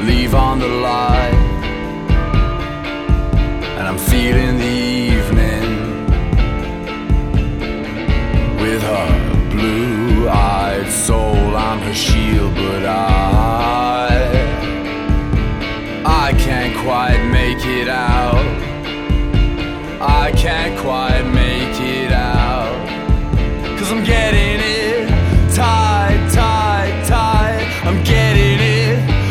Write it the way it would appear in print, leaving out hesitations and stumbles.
leave on the light, and I'm feeling the evening with her blue-eyed soul. I'm her shield, but I